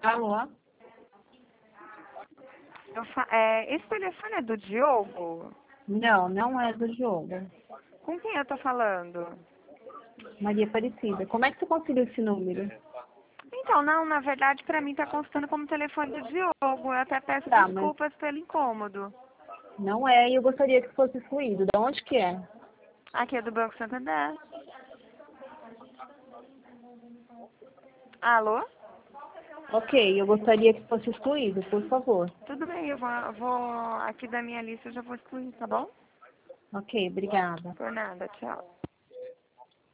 Alô? Esse telefone é do Diogo? Não, não é do Diogo. Com quem eu tô falando? Maria Aparecida. Como é que você conseguiu esse número? Então, não, na verdade, pra mim tá constando como telefone do Diogo. Eu até peço Tá, mas desculpas pelo incômodo. não é e eu gostaria que fosse excluído. De onde que é? Aqui é do Banco Santander. Alô? Ok, eu gostaria que fosse excluído, por favor. Tudo bem, eu vou aqui da minha lista, eu já vou excluir, tá bom? Ok, obrigada. Por nada, tchau.